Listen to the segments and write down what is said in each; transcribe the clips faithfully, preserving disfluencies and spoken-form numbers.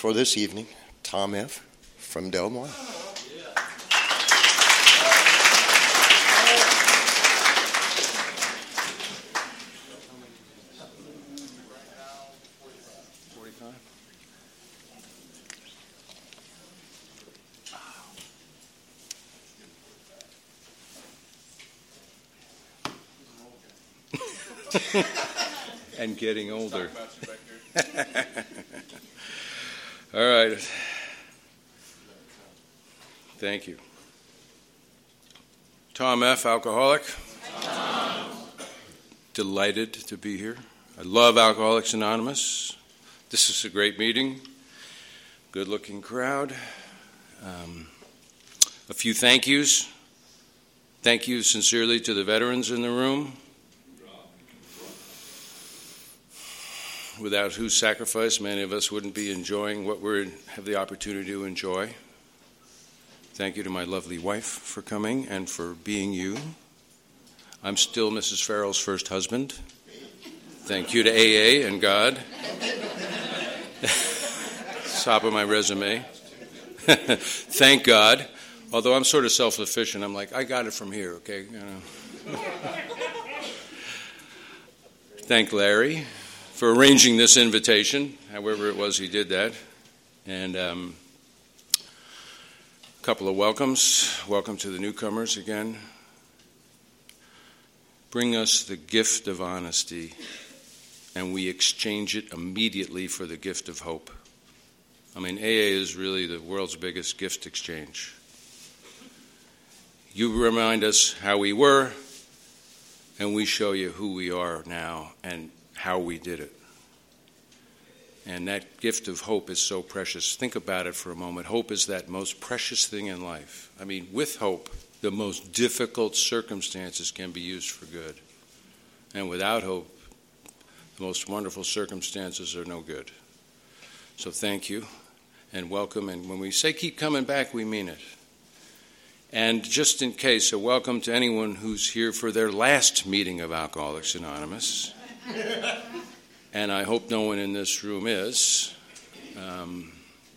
for this evening, Tom F. from Del Mar. And getting older. All right. Thank you. Tom F., alcoholic. Tom. Delighted to be here. I love Alcoholics Anonymous. This is a great meeting. Good-looking crowd. Um, a few thank yous. Thank you sincerely to the veterans in the room, without whose sacrifice many of us wouldn't be enjoying what we have the opportunity to enjoy. Thank you to my lovely wife for coming and for being you. I'm still Missus Farrell's first husband. Thank you to A A and God. Top of my resume. Thank God. Although I'm sort of self-sufficient, I'm like, I got it from here, okay? You know. Thank Larry for arranging this invitation, however it was he did that. And um, a couple of welcomes. Welcome to the newcomers again. Bring us the gift of honesty, and we exchange it immediately for the gift of hope. I mean, A A is really the world's biggest gift exchange. You remind us how we were, and we show you who we are now and how we did it. And that gift of hope is so precious. Think about it for a moment. Hope is that most precious thing in life. I mean, with hope, the most difficult circumstances can be used for good. And without hope, the most wonderful circumstances are no good. So thank you and welcome. And when we say keep coming back, we mean it. And just in case, a welcome to anyone who's here for their last meeting of Alcoholics Anonymous. And I hope no one in this room is. Um,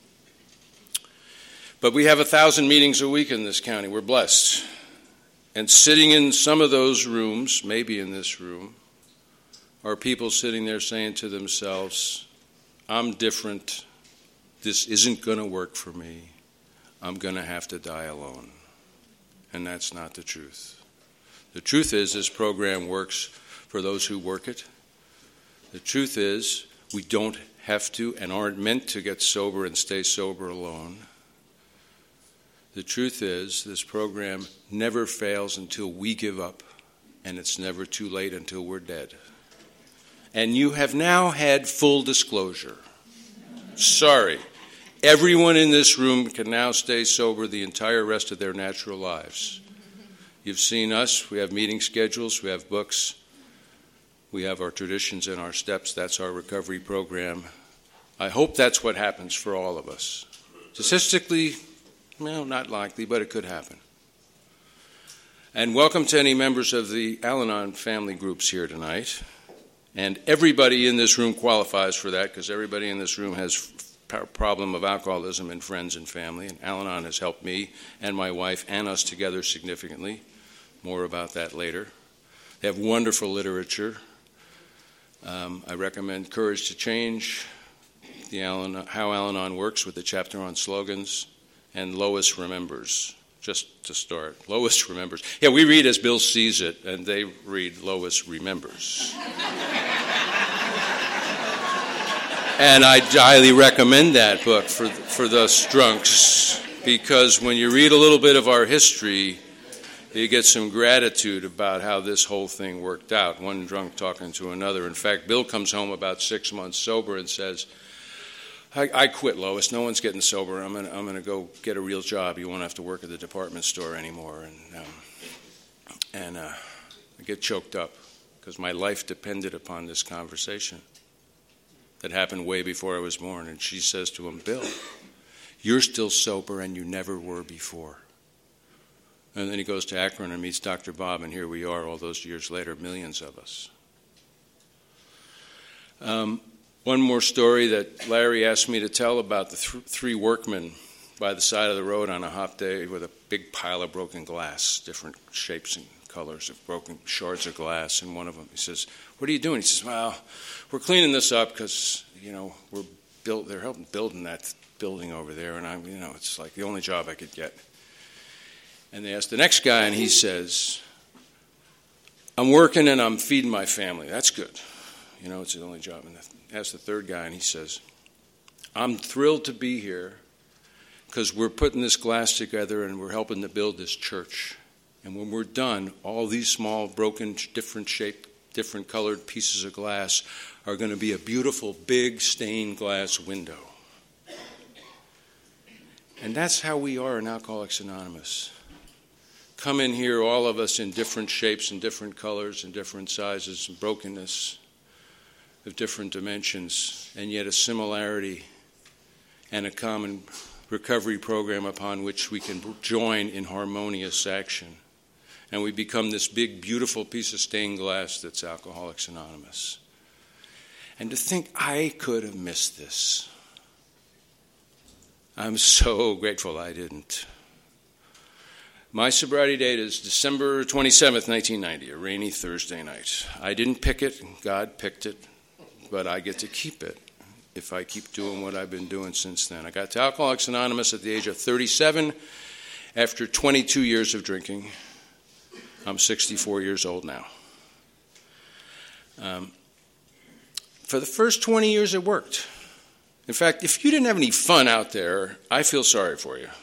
but we have a thousand meetings a week in this county. We're blessed. And sitting in some of those rooms, maybe in this room, are people sitting there saying to themselves, I'm different. This isn't going to work for me. I'm going to have to die alone. And that's not the truth. The truth is this program works for those who work it. The truth is we don't have to and aren't meant to get sober and stay sober alone. The truth is this program never fails until we give up, and it's never too late until we're dead. And you have now had full disclosure. Sorry. Everyone in this room can now stay sober the entire rest of their natural lives. You've seen us. We have meeting schedules. We have books. We have our traditions and our steps. That's our recovery program. I hope that's what happens for all of us. Statistically, well, not likely, but it could happen. And welcome to any members of the Al-Anon family groups here tonight. And everybody in this room qualifies for that because everybody in this room has a problem of alcoholism in friends and family. And Al-Anon has helped me and my wife and us together significantly. More about that later. They have wonderful literature. Um, I recommend Courage to Change, the Al-Anon, How Al-Anon Works with the chapter on slogans, and Lois Remembers, just to start. Lois Remembers. Yeah, we read as Bill sees it, and they read Lois Remembers. And I highly recommend that book for, for those drunks, because when you read a little bit of our history, you get some gratitude about how this whole thing worked out, one drunk talking to another. In fact, Bill comes home about six months sober and says, I, I quit, Lois. No one's getting sober. I'm going I'm to go get a real job. You won't have to work at the department store anymore. And, um, and uh, I get choked up because my life depended upon this conversation that happened way before I was born. And she says to him, Bill, you're still sober and you never were before. And then he goes to Akron and meets Doctor Bob, and here we are all those years later, millions of us. Um, One more story that Larry asked me to tell about the th- three workmen by the side of the road on a hot day with a big pile of broken glass, different shapes and colors of broken shards of glass. And one of them, he says, "What are you doing?" He says, "Well, we're cleaning this up because, you know, we're build, they're helping building that building over there, and I'm, you know, it's like the only job I could get." And they asked the next guy, and he says, "I'm working and I'm feeding my family. That's good. You know, it's the only job." And they asked the third guy, and he says, "I'm thrilled to be here because we're putting this glass together and we're helping to build this church. And when we're done, all these small, broken, different shaped, different colored pieces of glass are going to be a beautiful, big stained glass window." And that's how we are in Alcoholics Anonymous. Come in here, all of us in different shapes and different colors and different sizes and brokenness of different dimensions, and yet a similarity and a common recovery program upon which we can join in harmonious action. And we become this big, beautiful piece of stained glass that's Alcoholics Anonymous. And to think I could have missed this. I'm so grateful I didn't. My sobriety date is December twenty-seventh, nineteen ninety, a rainy Thursday night. I didn't pick it, God picked it, but I get to keep it if I keep doing what I've been doing since then. I got to Alcoholics Anonymous at the age of thirty-seven after twenty-two years of drinking. I'm sixty-four years old now. Um, for the first twenty years, it worked. In fact, if you didn't have any fun out there, I feel sorry for you.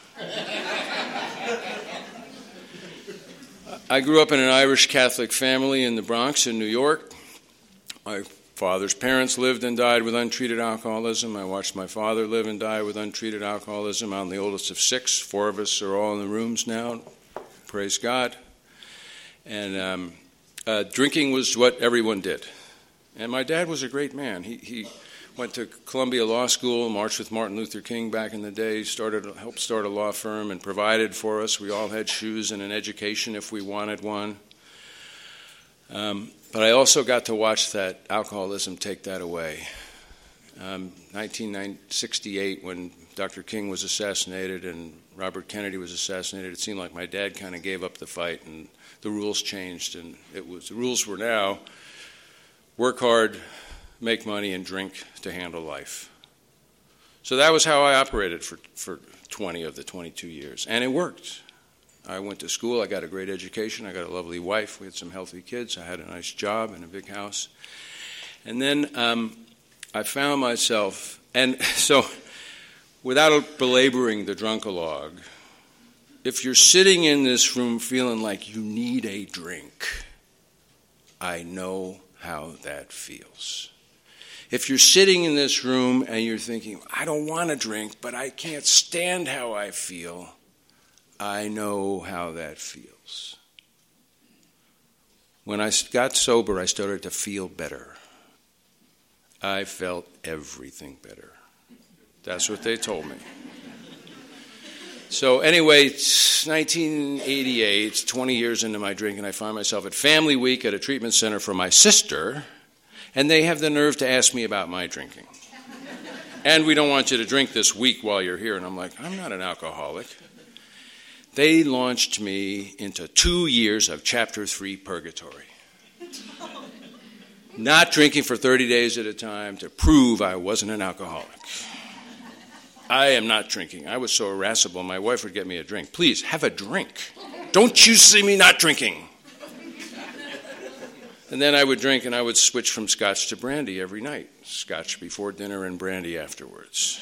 I grew up in an Irish Catholic family in the Bronx in New York. My father's parents lived and died with untreated alcoholism. I watched my father live and die with untreated alcoholism. I'm the oldest of six. Four of us are all in the rooms now. Praise God. And um, uh, drinking was what everyone did. And my dad was a great man. He, he went to Columbia Law School, marched with Martin Luther King back in the day, started helped start a law firm and provided for us. We all had shoes and an education if we wanted one. Um, but I also got to watch that alcoholism take that away. Um, nineteen sixty-eight, when Doctor King was assassinated and Robert Kennedy was assassinated, it seemed like my dad kind of gave up the fight and the rules changed. And it was the rules were now work hard, make money, and drink to handle life. So that was how I operated for, for twenty of the twenty-two years. And it worked. I went to school. I got a great education. I got a lovely wife. We had some healthy kids. I had a nice job and a big house. And then um, I found myself, and so without belaboring the drunkalogue, if you're sitting in this room feeling like you need a drink, I know how that feels. If you're sitting in this room and you're thinking, I don't want to drink, but I can't stand how I feel, I know how that feels. When I got sober, I started to feel better. I felt everything better. That's what they told me. So anyway, it's nineteen eighty-eight, twenty years into my drinking, I find myself at Family Week at a treatment center for my sister, and they have the nerve to ask me about my drinking. And we don't want you to drink this week while you're here. And I'm like, I'm not an alcoholic. They launched me into two years of chapter three purgatory. Not drinking for thirty days at a time to prove I wasn't an alcoholic. I am not drinking. I was so irascible, my wife would get me a drink. Please, have a drink. Don't you see me not drinking? And then I would drink, and I would switch from scotch to brandy every night. Scotch before dinner and brandy afterwards.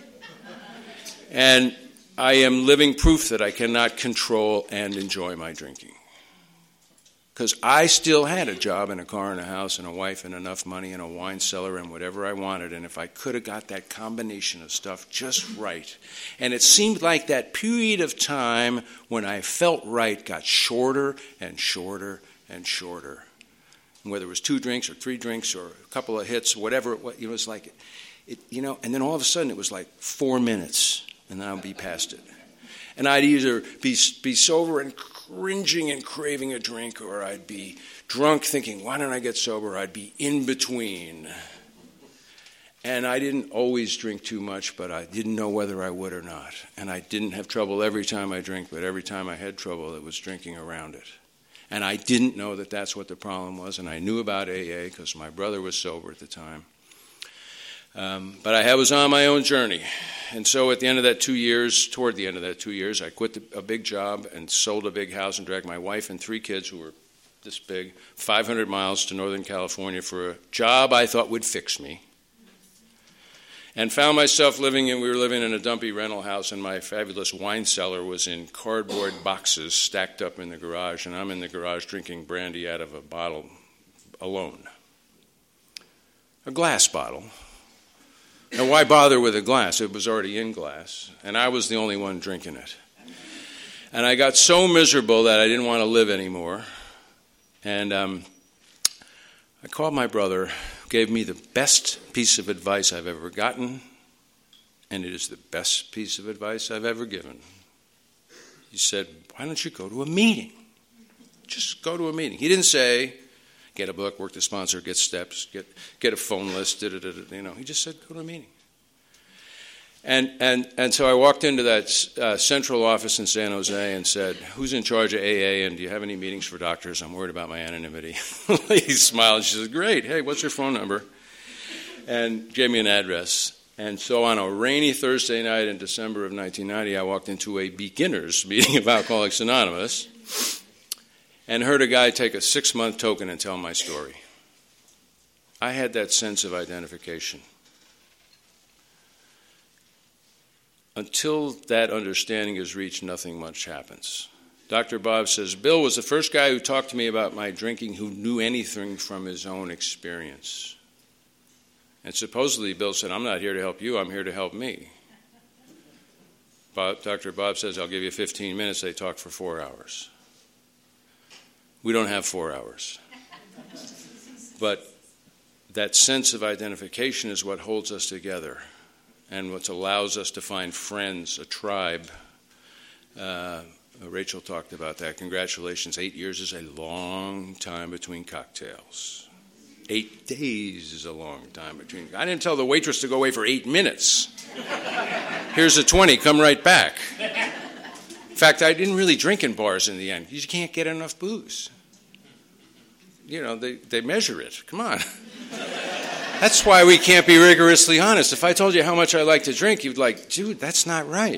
And I am living proof that I cannot control and enjoy my drinking. Because I still had a job and a car and a house and a wife and enough money and a wine cellar and whatever I wanted. And if I could have got that combination of stuff just right. And it seemed like that period of time when I felt right got shorter and shorter and shorter. And whether it was two drinks or three drinks or a couple of hits, whatever it was, it was like, it, you know, and then all of a sudden it was like four minutes and then I'll be past it. And I'd either be, be sober and cringing and craving a drink, or I'd be drunk thinking, why don't I get sober? I'd be in between. And I didn't always drink too much, but I didn't know whether I would or not. And I didn't have trouble every time I drank, but every time I had trouble, it was drinking around it. And I didn't know that that's what the problem was, and I knew about A A because my brother was sober at the time. Um, but I was on my own journey. And so at the end of that two years, toward the end of that two years, I quit the, a big job and sold a big house and dragged my wife and three kids who were this big, five hundred miles to Northern California for a job I thought would fix me. And found myself living in, we were living in a dumpy rental house, and my fabulous wine cellar was in cardboard boxes stacked up in the garage, and I'm in the garage drinking brandy out of a bottle alone. A glass bottle. Now, why bother with a glass? It was already in glass, and I was the only one drinking it. And I got so miserable that I didn't want to live anymore. And um, I called my brother, gave me the best piece of advice I've ever gotten, and it is the best piece of advice I've ever given. He said, why don't you go to a meeting? Just go to a meeting. He didn't say, get a book, work the sponsor, get steps, get get a phone list, da, da, da, da, you know. He just said, go to a meeting. And and and so I walked into that uh, central office in San Jose and said, who's in charge of A A, and do you have any meetings for doctors? I'm worried about my anonymity. The lady smiled. She said, great. Hey, what's your phone number? And gave me an address. And so on a rainy Thursday night in December of nineteen ninety, I walked into a beginner's meeting of Alcoholics Anonymous and heard a guy take a six-month token and tell my story. I had that sense of identification. Until that understanding is reached, nothing much happens. Doctor Bob says, Bill was the first guy who talked to me about my drinking who knew anything from his own experience. And supposedly Bill said, I'm not here to help you, I'm here to help me. Bob, Doctor Bob says, I'll give you fifteen minutes. They talk for four hours. We don't have four hours. But that sense of identification is what holds us together and what allows us to find friends, a tribe. Uh, Rachel talked about that. Congratulations. Eight years is a long time between cocktails. Eight days is a long time between. I didn't tell the waitress to go away for eight minutes. Here's a twenty. Come right back. In fact, I didn't really drink in bars in the end. You can't get enough booze. You know, they, they measure it. Come on. That's why we can't be rigorously honest. If I told you how much I like to drink, you'd like, dude, that's not right.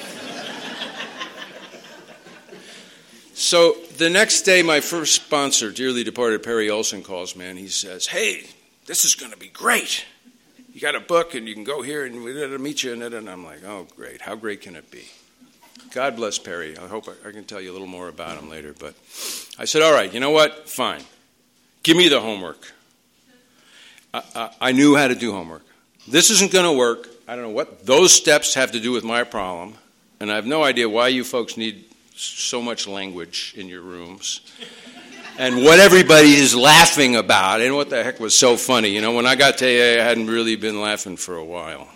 So the next day, my first sponsor, dearly departed Perry Olson, calls me, and he says, hey, this is going to be great. You got a book, and you can go here, and we're going to meet you. And I'm like, oh, great. How great can it be? God bless Perry. I hope I, I can tell you a little more about him later. But I said, all right, you know what? Fine. Give me the homework. I, I, I knew how to do homework. This isn't going to work. I don't know what those steps have to do with my problem. And I have no idea why you folks need so much language in your rooms. And what everybody is laughing about. And what the heck was so funny. You know, when I got to A A, I hadn't really been laughing for a while.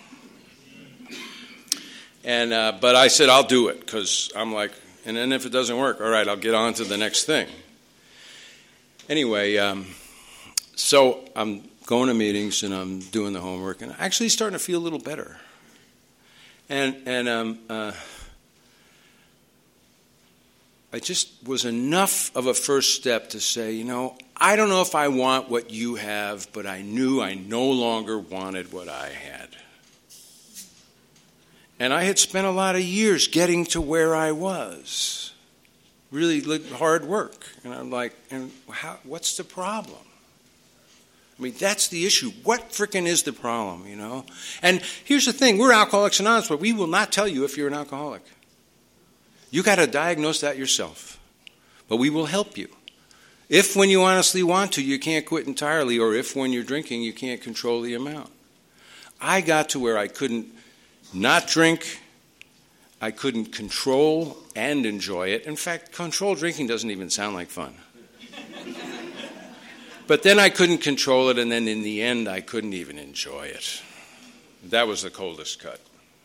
And uh, but I said, I'll do it, because I'm like, and then if it doesn't work, all right, I'll get on to the next thing. Anyway, um, so I'm going to meetings, and I'm doing the homework, and I'm actually starting to feel a little better. And, and um, uh, I just was enough of a first step to say, you know, I don't know if I want what you have, but I knew I no longer wanted what I had. And I had spent a lot of years getting to where I was. Really hard work. And I'm like, and how, what's the problem? I mean, that's the issue. What frickin' is the problem, you know? And here's the thing. We're Alcoholics Anonymous, but we will not tell you if you're an alcoholic. You got to diagnose that yourself. But we will help you. If when you honestly want to, you can't quit entirely, or if when you're drinking, you can't control the amount. I got to where I couldn't not drink, I couldn't control and enjoy it. In fact, controlled drinking doesn't even sound like fun. But then I couldn't control it, and then in the end, I couldn't even enjoy it. That was the coldest cut.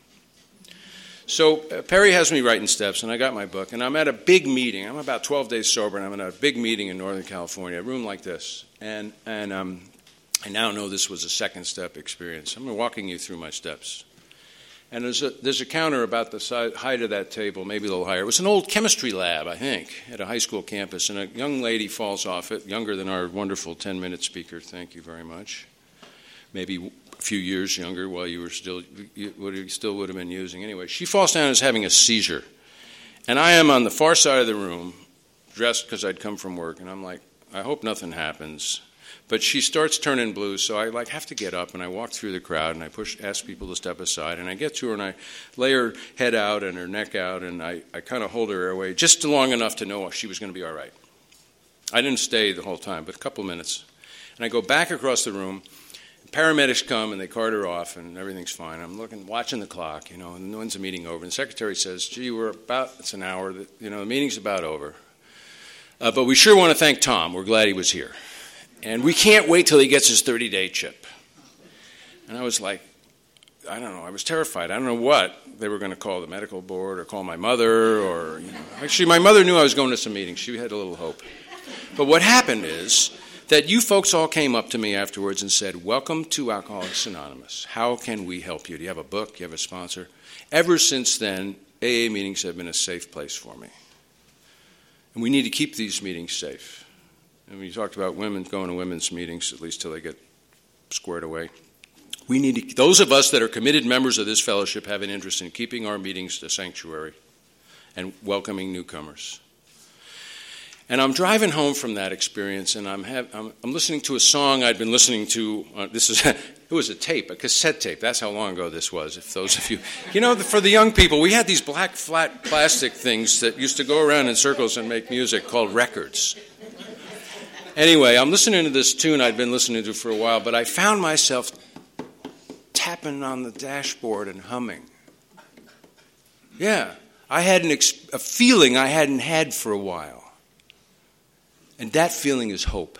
So uh, Perry has me writing steps, and I got my book, and I'm at a big meeting. I'm about twelve days sober, and I'm at a big meeting in Northern California, a room like this. And, and um, I now know this was a second step experience. I'm walking you through my steps. And there's a, there's a counter about the size, height of that table, maybe a little higher. It was an old chemistry lab, I think, at a high school campus. And a young lady falls off it, younger than our wonderful ten-minute speaker. Thank you very much. Maybe a few years younger while you were still, you would, still would have been using. Anyway, she falls down and is having a seizure. And I am on the far side of the room, dressed because I'd come from work. And I'm like, I hope nothing happens. But she starts turning blue, so I like have to get up, and I walk through the crowd, and I push, ask people to step aside, and I get to her, and I lay her head out and her neck out, and I, I kind of hold her airway just long enough to know she was going to be all right. I didn't stay the whole time, but a couple minutes. And I go back across the room. Paramedics come, and they cart her off, and everything's fine. I'm looking, watching the clock, you know, and when's the meeting over? And the secretary says, gee, we're about, it's an hour, you know, the meeting's about over. Uh, but we sure want to thank Tom. We're glad he was here. And we can't wait till he gets his thirty-day chip. And I was like, I don't know, I was terrified. I don't know what they were going to call the medical board or call my mother or, you know. Actually, my mother knew I was going to some meetings. She had a little hope. But what happened is that you folks all came up to me afterwards and said, welcome to Alcoholics Anonymous. How can we help you? Do you have a book? Do you have a sponsor? Ever since then, A A meetings have been a safe place for me. And we need to keep these meetings safe. And we talked about women going to women's meetings, at least till they get squared away. We need to, those of us that are committed members of this fellowship have an interest in keeping our meetings a sanctuary and welcoming newcomers. And I'm driving home from that experience, and I'm, have, I'm, I'm listening to a song I'd been listening to. Uh, this is it was a tape, a cassette tape. That's how long ago this was. If those of you, you know, for the young people, we had these black flat plastic things that used to go around in circles and make music called records. Anyway, I'm listening to this tune I'd been listening to for a while, but I found myself tapping on the dashboard and humming. Yeah, I had an ex- a feeling I hadn't had for a while. And that feeling is hope.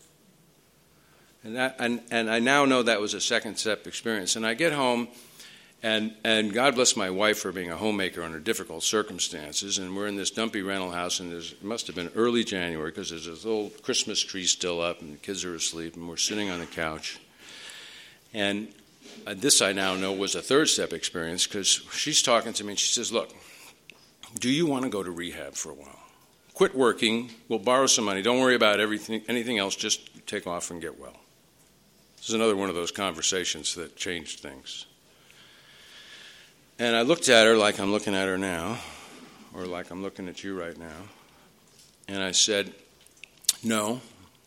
And, that, and, and I now know that was a second step experience. And I get home, and, and God bless my wife for being a homemaker under difficult circumstances. And we're in this dumpy rental house, and there's, it must have been early January because there's this little Christmas tree still up, and the kids are asleep, and we're sitting on the couch. And this I now know was a third step experience because she's talking to me, and she says, look, do you want to go to rehab for a while? Quit working, we'll borrow some money, don't worry about everything, anything else, just take off and get well. This is another one of those conversations that changed things. And I looked at her like I'm looking at her now, or like I'm looking at you right now, and I said, no,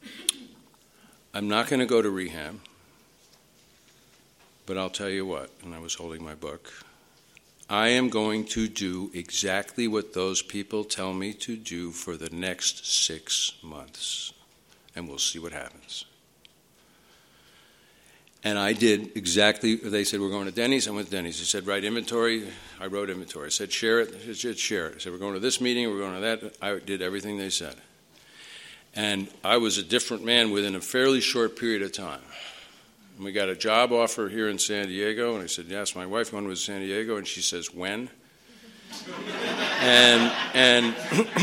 I'm not going to go to rehab, but I'll tell you what, and I was holding my book, I am going to do exactly what those people tell me to do for the next six months, and we'll see what happens. And I did exactly, they said, we're going to Denny's. I went to Denny's. They said, write inventory. I wrote inventory. I said, share it. I said, share it. I said, we're going to this meeting. We're going to that. I did everything they said. And I was a different man within a fairly short period of time. And we got a job offer here in San Diego. And I said, yes, my wife went with San Diego. And she says, when? and and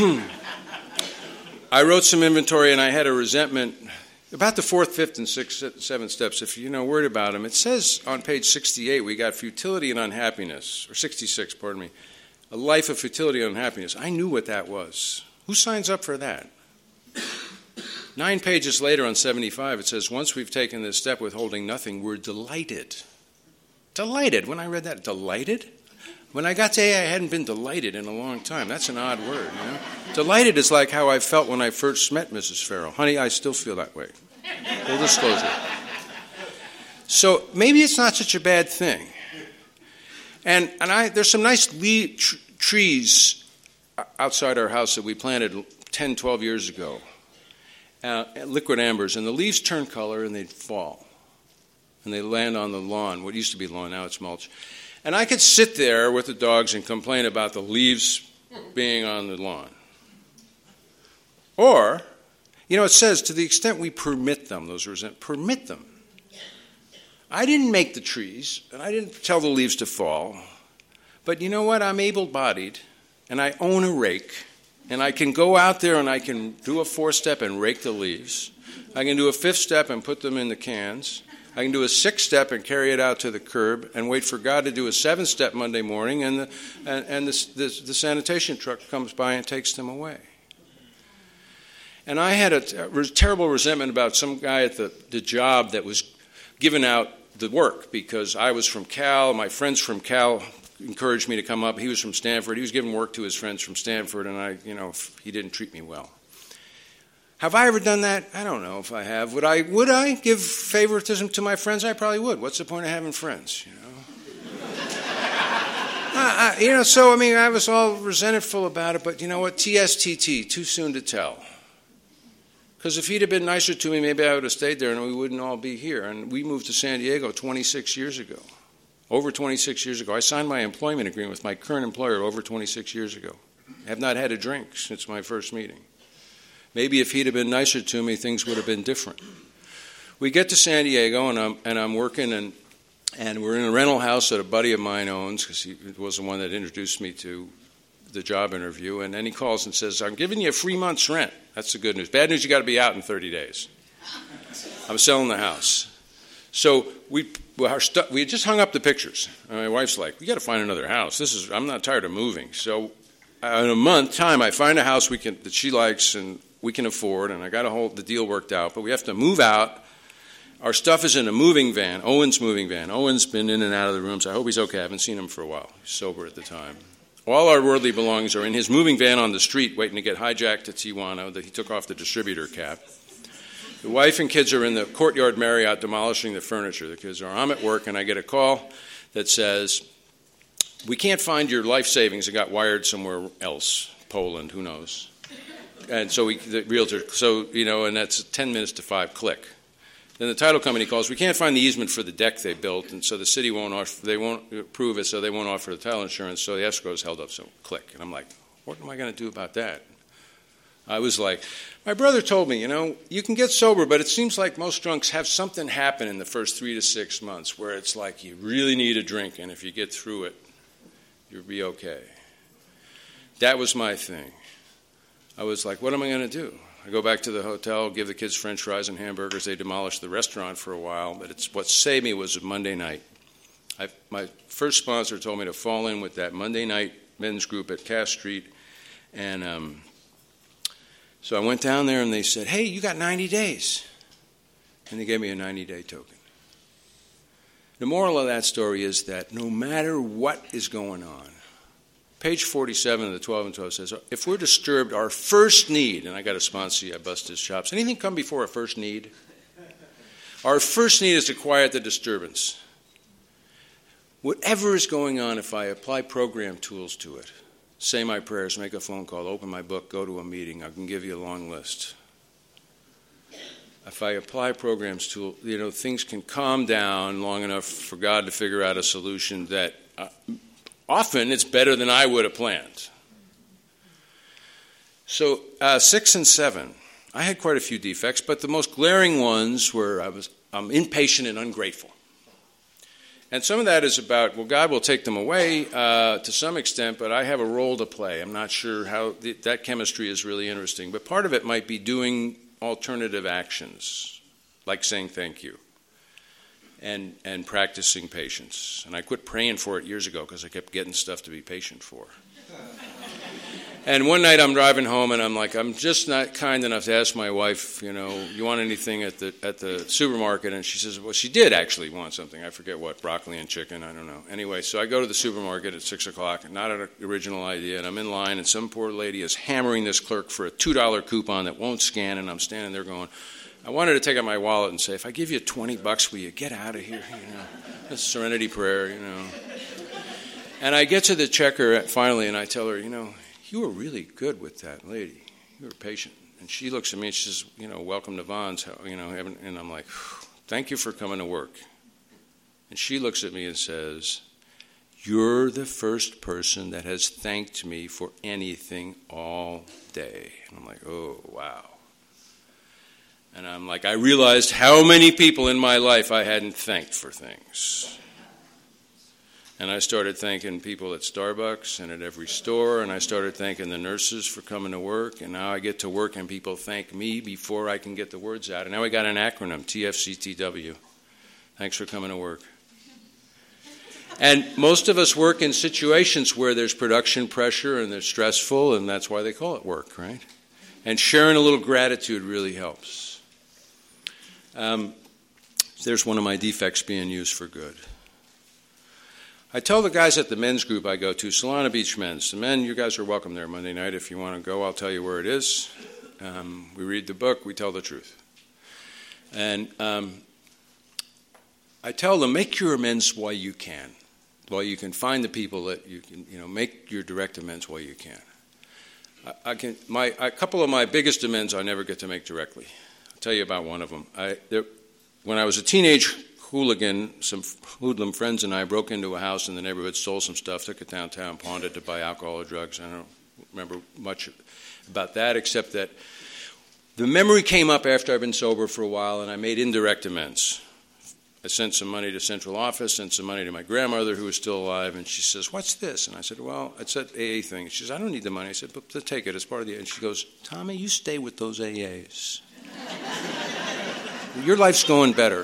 I wrote some inventory, and I had a resentment. About the fourth, fifth, and sixth, seventh steps, if you're not worried about them, it says on page sixty-eight, we got futility and unhappiness, or sixty-six, pardon me, a life of futility and unhappiness. I knew what that was. Who signs up for that? Nine pages later on seventy-five, it says, once we've taken this step withholding nothing, we're delighted. Delighted. When I read that, delighted? When I got to A A, I hadn't been delighted in a long time. That's an odd word, you know? Delighted is like how I felt when I first met Missus Farrell. Honey, I still feel that way. Full disclosure. So maybe it's not such a bad thing. And and I there's some nice le- tr- trees outside our house that we planted ten, twelve years ago, uh, liquid ambers, and the leaves turn color and they fall. And they land on the lawn, what used to be lawn, now it's mulch. And I could sit there with the dogs and complain about the leaves being on the lawn. Or, you know, it says, to the extent we permit them, those resent, permit them. I didn't make the trees, and I didn't tell the leaves to fall. But you know what? I'm able-bodied, and I own a rake, And I can go out there and I can do a four-step and rake the leaves. I can do a fifth step and put them in the cans. I can do a sixth step and carry it out to the curb and wait for God to do a seventh step Monday morning, and the, and, and the, the, the sanitation truck comes by and takes them away. And I had a t- terrible resentment about some guy at the, the job that was giving out the work because I was from Cal, my friends from Cal encouraged me to come up. He was from Stanford. He was giving work to his friends from Stanford, and I, you know, he didn't treat me well. Have I ever done that? I don't know if I have. Would I? Would I give favoritism to my friends? I probably would. What's the point of having friends? You know. I, I, you know. So I mean, I was all resentful about it, but you know what? T S T T. Too soon to tell. Because if he'd have been nicer to me, maybe I would have stayed there, and we wouldn't all be here. And we moved to San Diego twenty-six years ago. Over twenty-six years ago. I signed my employment agreement with my current employer over twenty-six years ago. I have not had a drink since my first meeting. Maybe if he'd have been nicer to me, things would have been different. We get to San Diego, and I'm, and I'm working, and, and we're in a rental house that a buddy of mine owns, because he was the one that introduced me to the job interview. And then he calls and says, I'm giving you a free month's rent. That's the good news. Bad news, you got to be out in thirty days. I'm selling the house. So we well, our stu- we had just hung up the pictures. And my wife's like, we got to find another house. This is I'm not tired of moving. So uh, in a month time, I find a house we can that she likes and we can afford, and I got a whole the deal worked out. But we have to move out. Our stuff is in a moving van, Owen's moving van. Owen's been in and out of the rooms. I hope he's okay. I haven't seen him for a while. He's sober at the time. All our worldly belongings are in his moving van on the street, waiting to get hijacked to Tijuana. That he took off the distributor cap. The wife and kids are in the Courtyard Marriott demolishing the furniture. The kids are, I'm at work, and I get a call that says, we can't find your life savings. It got wired somewhere else, Poland, who knows. And so we, the realtor, so, you know, and that's ten minutes to five, click. Then the title company calls, we can't find the easement for the deck they built, and so the city won't offer, they won't approve it, so they won't offer the title insurance, so the escrow is held up, so click. And I'm like, what am I going to do about that? I was like, my brother told me, you know, you can get sober, but it seems like most drunks have something happen in the first three to six months where it's like you really need a drink, and if you get through it, you'll be okay. That was my thing. I was like, what am I going to do? I go back to the hotel, give the kids French fries and hamburgers. They demolished the restaurant for a while, but it's what saved me was a Monday night. I, my first sponsor told me to fall in with that Monday night men's group at Cass Street, and um, so I went down there, and they said, hey, you got ninety days. And they gave me a ninety-day token. The moral of that story is that no matter what is going on, page forty-seven of the twelve and twelve says, if we're disturbed, our first need, and I got a sponsor, I bust his chops. Anything come before a first need? Our first need is to quiet the disturbance. Whatever is going on, if I apply program tools to it, say my prayers, make a phone call, open my book, go to a meeting, I can give you a long list. If I apply programs to, you know, things can calm down long enough for God to figure out a solution that uh, often it's better than I would have planned. So uh, six and seven, I had quite a few defects, but the most glaring ones were I was I'm impatient and ungrateful. And some of that is about, well, God will take them away uh, to some extent, but I have a role to play. I'm not sure how th- that chemistry is really interesting. But part of it might be doing alternative actions, like saying thank you and, and practicing patience. And I quit praying for it years ago because I kept getting stuff to be patient for. And one night I'm driving home, and I'm like, I'm just not kind enough to ask my wife, you know, you want anything at the at the supermarket? And she says, well, she did actually want something. I forget what, broccoli and chicken, I don't know. Anyway, so I go to the supermarket at six o'clock, not an original idea, and I'm in line, and some poor lady is hammering this clerk for a two dollar coupon that won't scan, and I'm standing there going, I wanted to take out my wallet and say, if I give you twenty bucks, will you get out of here? You know, that's serenity prayer, you know. And I get to the checker finally, and I tell her, you know, you were really good with that lady. You were patient. And she looks at me and she says, you know, welcome to Vaughn's, you know, and I'm like, thank you for coming to work. And she looks at me and says, you're the first person that has thanked me for anything all day. And I'm like, oh, wow. And I'm like, I realized how many people in my life I hadn't thanked for things. And I started thanking people at Starbucks and at every store, and I started thanking the nurses for coming to work, and now I get to work and people thank me before I can get the words out. And now we got an acronym, T F C T W. Thanks for coming to work. And most of us work in situations where there's production pressure and they're stressful, and that's why they call it work, right? And sharing a little gratitude really helps. Um, there's one of my defects being used for good. I tell the guys at the men's group I go to, Solana Beach Men's, the men, you guys are welcome there Monday night. If you want to go, I'll tell you where it is. Um, we read the book, we tell the truth. And um, I tell them, make your amends while you can. While you can find the people that you can, you know, make your direct amends while you can. I, I can my a couple of my biggest amends I never get to make directly. I'll tell you about one of them. I, there, when I was a teenage hooligan, some hoodlum friends and I broke into a house in the neighborhood, stole some stuff, took it downtown, pawned it to buy alcohol or drugs. I don't remember much about that, except that the memory came up after I'd been sober for a while, and I made indirect amends. I sent some money to central office, sent some money to my grandmother who was still alive, and she says, "What's this?" And I said, "Well, it's that A A thing." She says, "I don't need the money." I said, "But take it, it's part of the..." And she goes, "Tommy, you stay with those A As. Your life's going better."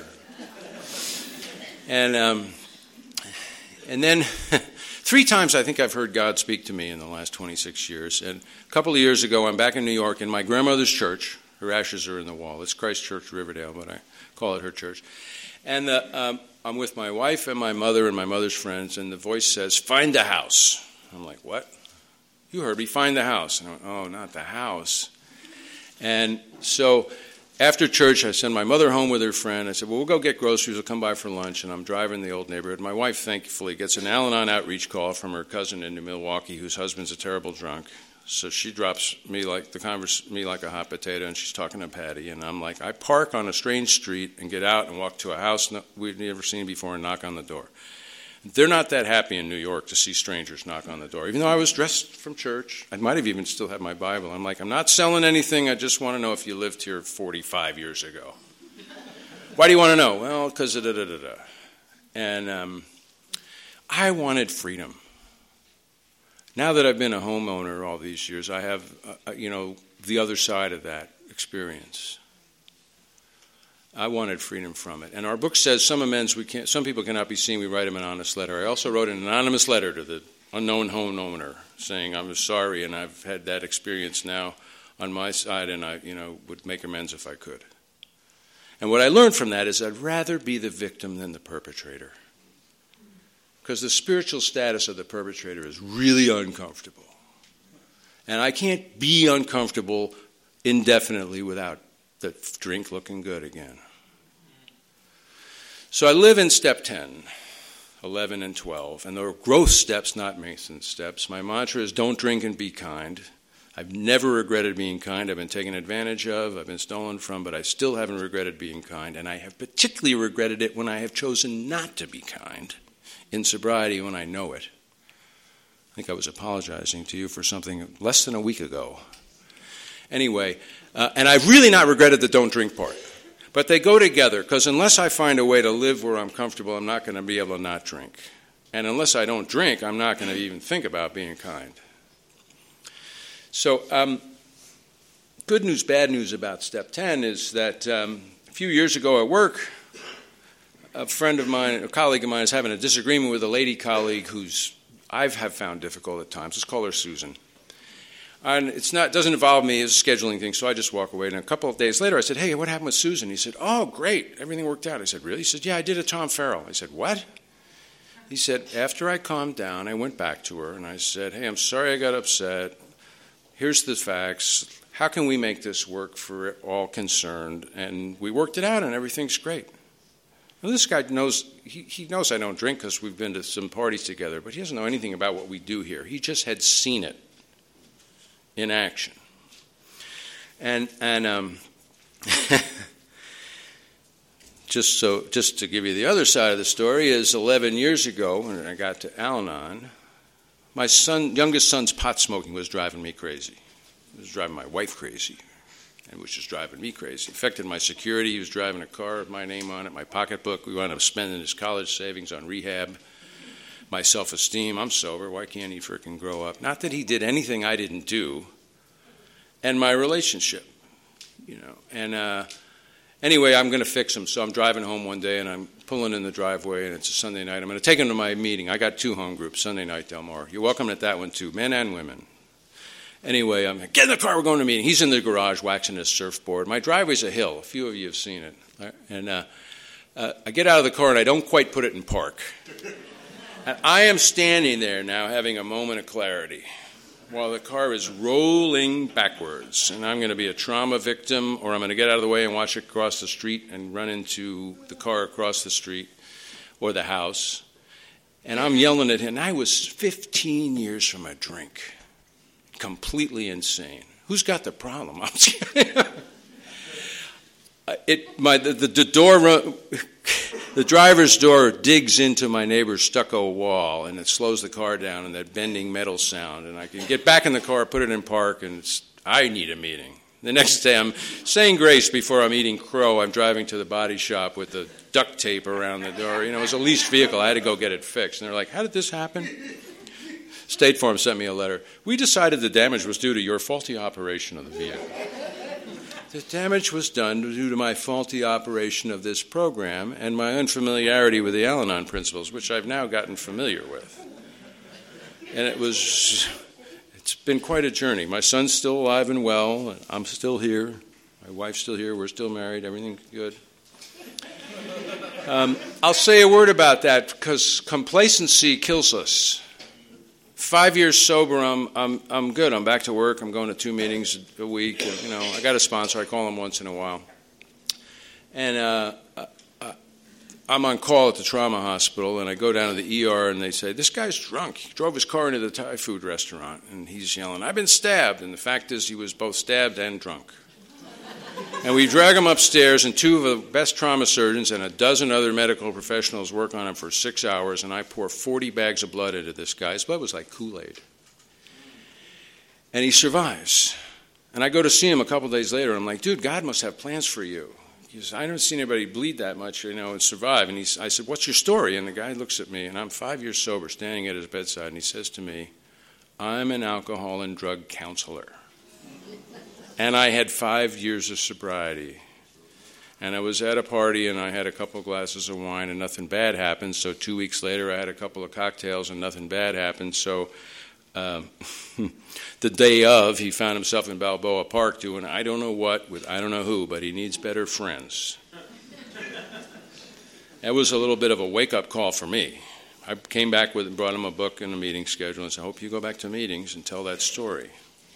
And um, and then three times I think I've heard God speak to me in the last twenty-six years. And a couple of years ago, I'm back in New York in my grandmother's church. Her ashes are in the wall. It's Christ Church, Riverdale, but I call it her church. And the, um, I'm with my wife and my mother and my mother's friends, and the voice says, "Find the house." I'm like, "What?" "You heard me, find the house." And I went, "Oh, not the house." And so after church, I send my mother home with her friend. I said, "Well, we'll go get groceries. We'll come by for lunch." And I'm driving the old neighborhood. My wife, thankfully, gets an Al-Anon outreach call from her cousin in Milwaukee, whose husband's a terrible drunk. So she drops me like the converse, me like a hot potato, and she's talking to Patty. And I'm like, I park on a strange street and get out and walk to a house we'd never seen before and knock on the door. They're not that happy in New York to see strangers knock on the door. Even though I was dressed from church, I might have even still had my Bible. I'm like, I'm not selling anything. I just want to know if you lived here forty-five years ago. Why do you want to know? Well, because da da da da. And um, I wanted freedom. Now that I've been a homeowner all these years, I have, uh, you know, the other side of that experience. I wanted freedom from it. And our book says some amends we can't, some people cannot be seen, we write them an honest letter. I also wrote an anonymous letter to the unknown homeowner saying I'm sorry and I've had that experience now on my side and I, you know, would make amends if I could. And what I learned from that is I'd rather be the victim than the perpetrator. Because the spiritual status of the perpetrator is really uncomfortable. And I can't be uncomfortable indefinitely without the drink looking good again. So I live in step ten, eleven, and twelve, and there are growth steps, not maintenance steps. My mantra is don't drink and be kind. I've never regretted being kind. I've been taken advantage of, I've been stolen from, but I still haven't regretted being kind, and I have particularly regretted it when I have chosen not to be kind in sobriety when I know it. I think I was apologizing to you for something less than a week ago. Anyway, uh, and I've really not regretted the don't drink part. But they go together, because unless I find a way to live where I'm comfortable, I'm not going to be able to not drink. And unless I don't drink, I'm not going to even think about being kind. So um, good news, bad news about step ten is that um, a few years ago at work, a friend of mine, a colleague of mine, is having a disagreement with a lady colleague who's I've have found difficult at times. Let's call her Susan. And it's not doesn't involve me, it's a scheduling thing, so I just walk away. And a couple of days later, I said, "Hey, what happened with Susan?" He said, "Oh, great, everything worked out." I said, "Really?" He said, "Yeah, I did a Tom Farrell." I said, "What?" He said, "After I calmed down, I went back to her and I said, 'Hey, I'm sorry I got upset. Here's the facts. How can we make this work for all concerned?' And we worked it out, and everything's great." Well, this guy knows, he, he knows I don't drink because we've been to some parties together, but he doesn't know anything about what we do here. He just had seen it in action. And and um, just so just to give you the other side of the story is eleven years ago when I got to Al-Anon, my son, youngest son's pot smoking was driving me crazy. It was driving my wife crazy, and which was driving me crazy. It affected my security. He was driving a car with my name on it, my pocketbook. We wound up spending his college savings on rehab. my self-esteem. I'm sober. Why can't he frickin' grow up? Not that he did anything I didn't do. And my relationship, you know. And uh, anyway, I'm going to fix him. So I'm driving home one day, and I'm pulling in the driveway, and it's a Sunday night. I'm going to take him to my meeting. I got two home groups, Sunday night, Del Mar. You're welcome at that one, too, men and women. Anyway, I'm like, get in the car, we're going to a meeting. He's in the garage waxing his surfboard. My driveway's a hill. A few of you have seen it. And uh, uh, I get out of the car, and I don't quite put it in park. And I am standing there now having a moment of clarity while the car is rolling backwards. And I'm going to be a trauma victim, or I'm going to get out of the way and watch it cross the street and run into the car across the street or the house. And I'm yelling at him. And I was fifteen years from a drink. Completely insane. Who's got the problem? I'm it, my, the, the, the door, the driver's door digs into my neighbor's stucco wall, and it slows the car down, and that bending metal sound. And I can get back in the car, put it in park, and it's, I need a meeting. The next day, I'm saying grace before I'm eating crow. I'm driving to the body shop with the duct tape around the door. You know, it was a leased vehicle. I had to go get it fixed. And they're like, how did this happen? State Farm sent me a letter. We decided the damage was due to your faulty operation of the vehicle. The damage was done due to my faulty operation of this program and my unfamiliarity with the Al-Anon principles, which I've now gotten familiar with. And it was, it's been quite a journey. My son's still alive and well. And I'm still here. My wife's still here. We're still married. Everything's good. Um, I'll say a word about that because complacency kills us. Five years sober, I'm I'm I'm good. I'm back to work. I'm going to two meetings a week. And, you know, I got a sponsor. I call him once in a while. And uh, I'm on call at the trauma hospital, and I go down to the E R, and they say, this guy's drunk. He drove his car into the Thai food restaurant, and he's yelling, I've been stabbed. And the fact is he was both stabbed and drunk. And we drag him upstairs, and two of the best trauma surgeons and a dozen other medical professionals work on him for six hours, and I pour forty bags of blood into this guy. His blood was like Kool-Aid. And he survives. And I go to see him a couple days later, and I'm like, dude, God must have plans for you. He says, I haven't seen anybody bleed that much, you know, and survive. And he's, I said, what's your story? And the guy looks at me, and I'm five years sober, standing at his bedside, and he says to me, I'm an alcohol and drug counselor. And I had five years of sobriety. And I was at a party, and I had a couple of glasses of wine, and nothing bad happened. So two weeks later, I had a couple of cocktails, and nothing bad happened. So um, the day of, he found himself in Balboa Park doing I don't know what with I don't know who, but he needs better friends. That was a little bit of a wake-up call for me. I came back with and brought him a book and a meeting schedule, and said, I hope you go back to meetings and tell that story.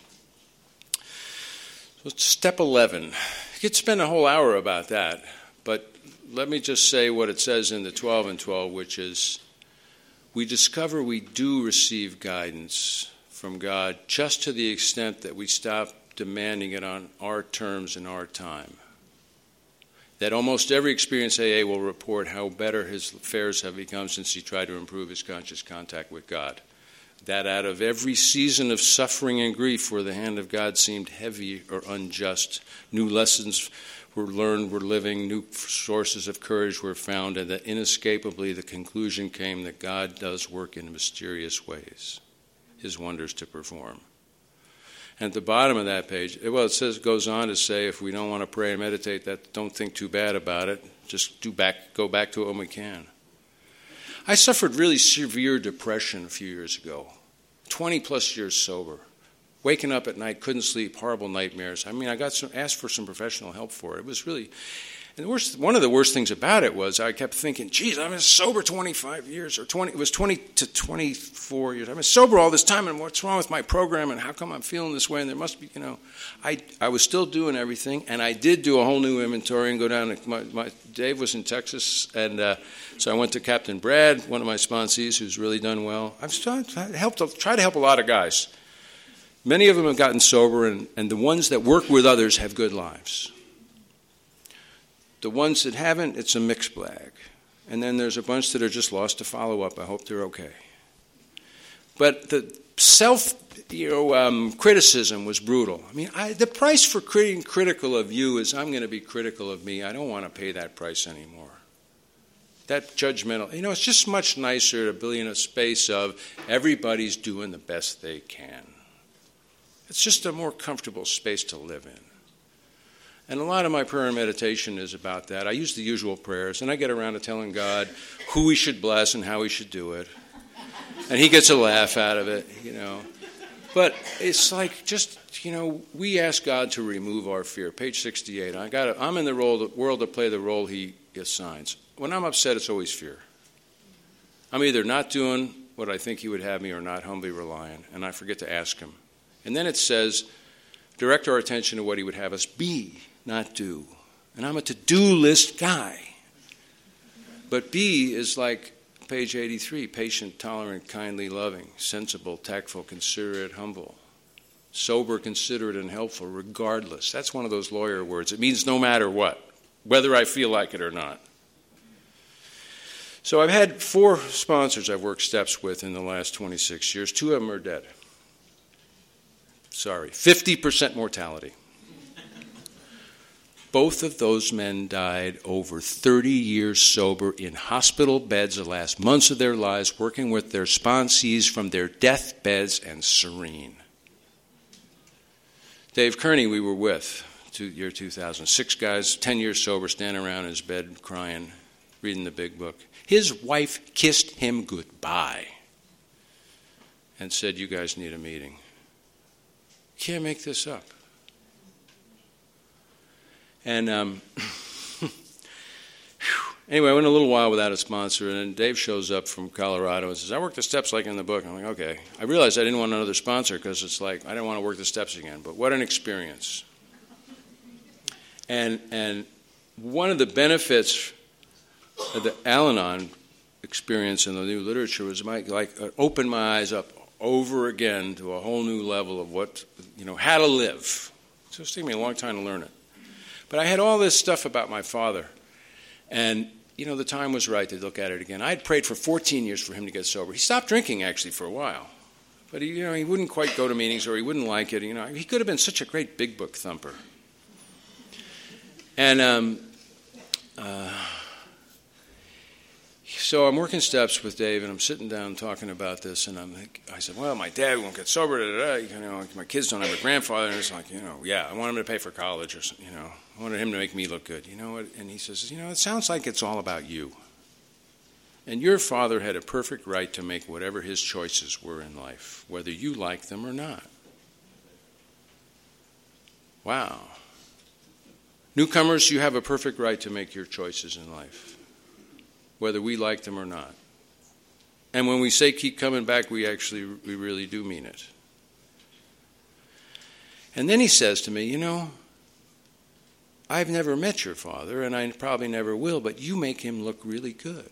So step eleven. You could spend a whole hour about that, but let me just say what it says in the twelve and twelve, which is we discover we do receive guidance from God just to the extent that we stop demanding it on our terms and our time. That almost every experienced A A will report how better his affairs have become since he tried to improve his conscious contact with God. That out of every season of suffering and grief where the hand of God seemed heavy or unjust, new lessons were learned, were living, new sources of courage were found, and that inescapably the conclusion came that God does work in mysterious ways, his wonders to perform. And at the bottom of that page, well, it says, goes on to say, if we don't want to pray and meditate, that don't think too bad about it. Just do back, go back to it when we can. I suffered really severe depression a few years ago, twenty plus years sober, waking up at night, couldn't sleep, horrible nightmares. I mean, I got some, asked for some professional help for it. It was really, and the worst, one of the worst things about it was I kept thinking, geez, I've been sober twenty-five years, or twenty, it was twenty to twenty-four years. I've been sober all this time, and what's wrong with my program, and how come I'm feeling this way, and there must be, you know, I I was still doing everything, and I did do a whole new inventory and go down to, my, my Dave was in Texas, and uh, so I went to Captain Brad, one of my sponsees, who's really done well. I've started, helped, tried to help a lot of guys. Many of them have gotten sober, and, and the ones that work with others have good lives. The ones that haven't, it's a mixed bag. And then there's a bunch that are just lost to follow up. I hope they're okay. But the self, you know, um, criticism was brutal. I mean, I, the price for being critical of you is I'm going to be critical of me. I don't want to pay that price anymore. that judgmental. You know, it's just much nicer to be in a space of everybody's doing the best they can. It's just a more comfortable space to live in. And a lot of my prayer and meditation is about that. I use the usual prayers, and I get around to telling God who we should bless and how we should do it. And he gets a laugh out of it, you know. But it's like just, you know, we ask God to remove our fear. Page sixty-eight. I got. I'm in the role, the world to play the role he assigns. When I'm upset, it's always fear. I'm either not doing what I think he would have me or not humbly relying, and I forget to ask him. And then it says, direct our attention to what he would have us be, not do. And I'm a to-do list guy. But be is like page eighty-three, patient, tolerant, kindly, loving, sensible, tactful, considerate, humble, sober, considerate, and helpful, regardless. That's one of those lawyer words. It means no matter what, whether I feel like it or not. So I've had four sponsors I've worked steps with in the last twenty-six years. Two of them are dead. Sorry, fifty percent mortality. Both of those men died over thirty years sober in hospital beds the last months of their lives, working with their sponsees from their deathbeds and serene. Dave Kearney we were with, two, year two thousand. Six guys, ten years sober, standing around in his bed crying, reading the big book. His wife kissed him goodbye and said, you guys need a meeting. Can't make this up. And um, anyway, I went a little while without a sponsor, and then Dave shows up from Colorado and says, I worked the steps like in the book. I'm like, okay. I realized I didn't want another sponsor because it's like, I didn't want to work the steps again, but what an experience. And and one of the benefits of the Al-Anon experience in the new literature was my, like uh, opened my eyes up over again to a whole new level of what, you know, how to live. So it's taken me a long time to learn it. But I had all this stuff about my father, and, you know, the time was right to look at it again. I had prayed for fourteen years for him to get sober. He stopped drinking, actually, for a while. But, he, you know, he wouldn't quite go to meetings, or he wouldn't like it. You know, he could have been such a great big book thumper. And um, uh, so I'm working steps with Dave, and I'm sitting down talking about this, and I'm like, I said, well, my dad won't get sober, da, da, da. You know, my kids don't have a grandfather, and it's like, you know, yeah, I want him to pay for college, or something, you know. I wanted him to make me look good, you know what? And he says, you know, it sounds like it's all about you. And your father had a perfect right to make whatever his choices were in life, whether you like them or not. Wow. Newcomers, you have a perfect right to make your choices in life, whether we like them or not. And when we say keep coming back, we actually, we really do mean it. And then he says to me, you know, I've never met your father, and I probably never will, but you make him look really good.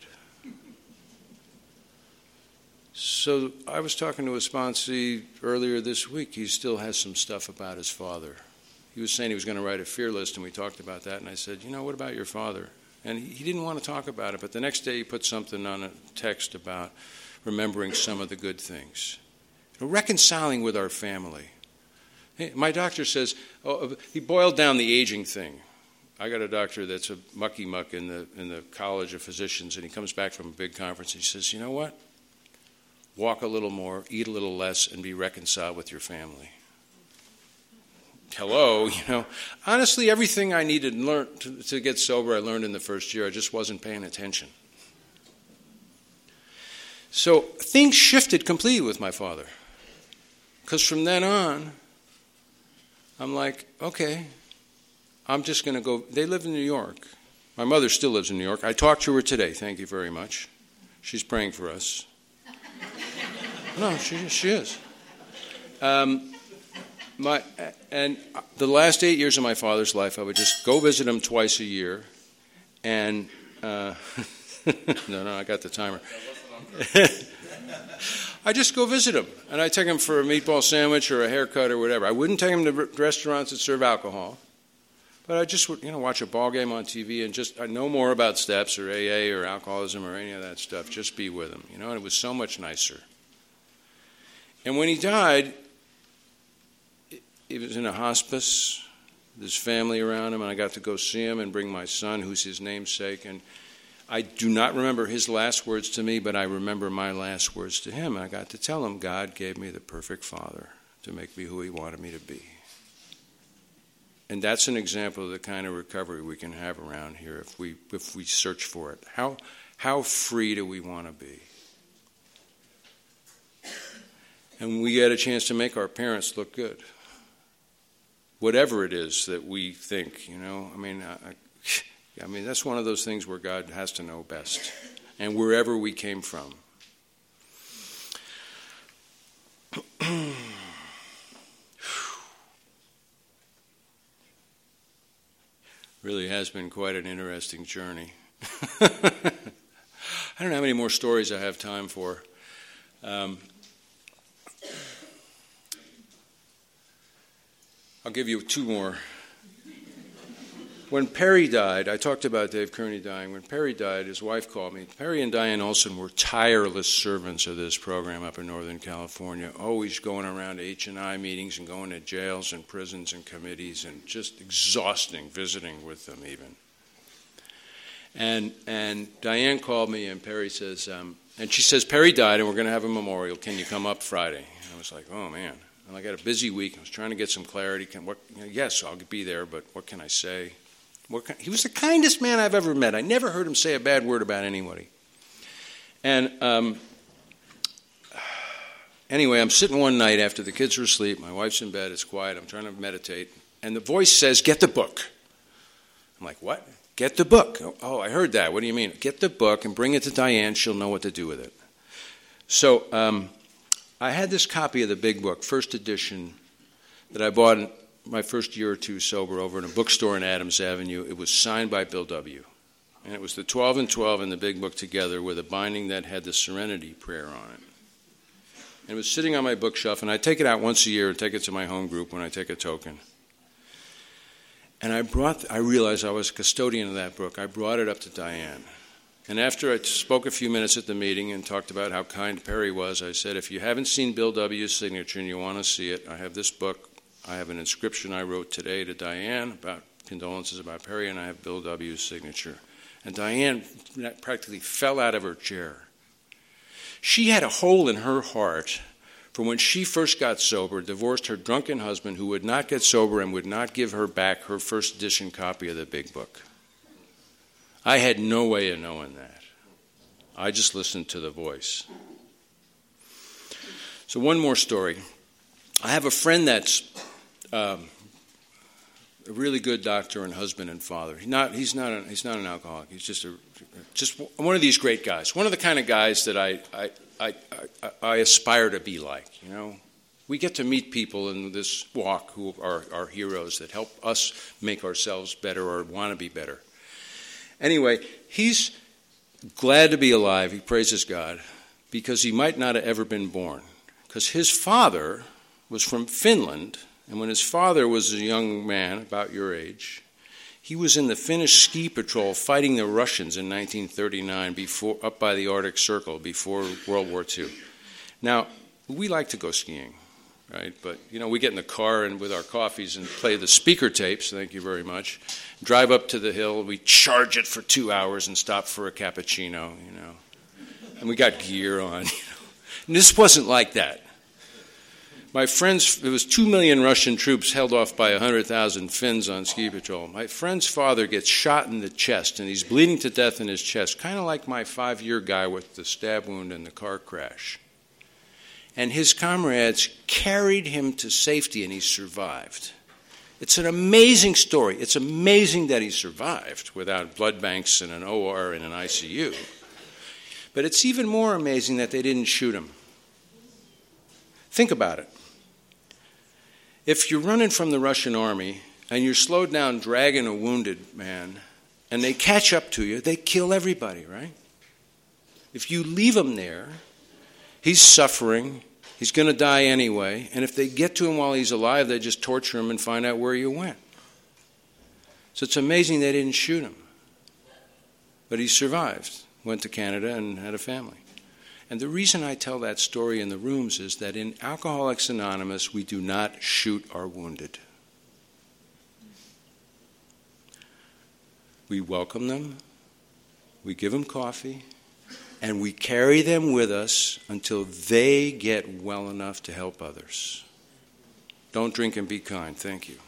So I was talking to a sponsee earlier this week. He still has some stuff about his father. He was saying he was going to write a fear list, and we talked about that, and I said, you know, what about your father? And he didn't want to talk about it, but the next day he put something on a text about remembering some of the good things. You know, reconciling with our family. Hey, my doctor says, oh, he boiled down the aging thing. I got a doctor that's a mucky muck in the in the College of Physicians, and he comes back from a big conference, and he says, you know what? Walk a little more, eat a little less, and be reconciled with your family. Hello, you know. Honestly, everything I needed to learn to, to get sober, I learned in the first year. I just wasn't paying attention. So things shifted completely with my father. Because from then on, I'm like, okay, I'm just going to go. They live in New York. My mother still lives in New York. I talked to her today. Thank you very much. She's praying for us. No, she, she is. Um, my and the last eight years of my father's life, I would just go visit him twice a year, and uh, no, no, I got the timer. I just go visit him, and I take him for a meatball sandwich or a haircut or whatever. I wouldn't take him to restaurants that serve alcohol, but I just would, you know, watch a ball game on T V and just I know more about steps or A A or alcoholism or any of that stuff. Just be with him, you know. And it was so much nicer. And when he died, he was in a hospice with his family around him, and I got to go see him and bring my son, who's his namesake. And I do not remember his last words to me, but I remember my last words to him. I got to tell him God gave me the perfect father to make me who he wanted me to be. And that's an example of the kind of recovery we can have around here if we if we search for it. How how free do we want to be? And we get a chance to make our parents look good. Whatever it is that we think, you know, I mean, I, I mean, that's one of those things where God has to know best, and wherever we came from. Really has been quite an interesting journey. I don't know how many more stories I have time for. Um, I'll give you two more. When Perry died, I talked about Dave Kearney dying. When Perry died, his wife called me. Perry and Diane Olson were tireless servants of this program up in Northern California, always going around to H and I meetings and going to jails and prisons and committees, and just exhausting visiting with them even. And and Diane called me, and Perry says, um, and she says, Perry died, and we're going to have a memorial. Can you come up Friday? And I was like, oh, man. And I got a busy week. I was trying to get some clarity. Can, what, you know, yes, I'll be there, but what can I say? What kind, he was the kindest man I've ever met. I never heard him say a bad word about anybody. And um, anyway, I'm sitting one night after the kids are asleep. My wife's in bed. It's quiet. I'm trying to meditate. And the voice says, get the book. I'm like, what? Get the book. Oh, I heard that. What do you mean? Get the book and bring it to Diane. She'll know what to do with it. So um, I had this copy of the big book, first edition, that I bought in my first year or two sober over in a bookstore in Adams Avenue. It was signed by Bill W. And it was the twelve and twelve in the big book together with a binding that had the Serenity Prayer on it. And it was sitting on my bookshelf, and I take it out once a year and take it to my home group when I take a token. And I brought, I realized I was a custodian of that book. I brought it up to Diane. And after I spoke a few minutes at the meeting and talked about how kind Perry was, I said, if you haven't seen Bill W.'s signature and you want to see it, I have this book. I have an inscription I wrote today to Diane about condolences about Perry, and I have Bill W.'s signature. And Diane practically fell out of her chair. She had a hole in her heart from when she first got sober, divorced her drunken husband who would not get sober and would not give her back her first edition copy of the big book. I had no way of knowing that. I just listened to the voice. So one more story. I have a friend that's um, a really good doctor and husband and father. He's not, he's not, a, he's not an alcoholic. He's just a, just one of these great guys. One of the kind of guys that I, I, I, I, I aspire to be like. You know, we get to meet people in this walk who are our heroes that help us make ourselves better or want to be better. Anyway, he's glad to be alive. He praises God because he might not have ever been born. Because his father was from Finland, and when his father was a young man, about your age, he was in the Finnish ski patrol fighting the Russians in nineteen thirty-nine before, up by the Arctic Circle before World War Two. Now, we like to go skiing, right? But, you know, we get in the car and with our coffees and play the speaker tapes, thank you very much, drive up to the hill, we charge it for two hours and stop for a cappuccino, you know. And we got gear on, you know. And this wasn't like that. My friends, there was two million Russian troops held off by one hundred thousand Finns on ski patrol. My friend's father gets shot in the chest, and he's bleeding to death in his chest, kind of like my five-year guy with the stab wound in the car crash. And his comrades carried him to safety, and he survived. It's an amazing story. It's amazing that he survived without blood banks and an O R and an I C U. But it's even more amazing that they didn't shoot him. Think about it. If you're running from the Russian army and you're slowed down dragging a wounded man and they catch up to you, they kill everybody, right? If you leave him there, he's suffering, he's going to die anyway, and if they get to him while he's alive, they just torture him and find out where you went. So it's amazing they didn't shoot him. But he survived, went to Canada and had a family. And the reason I tell that story in the rooms is that in Alcoholics Anonymous, we do not shoot our wounded. We welcome them, we give them coffee, and we carry them with us until they get well enough to help others. Don't drink and be kind. Thank you.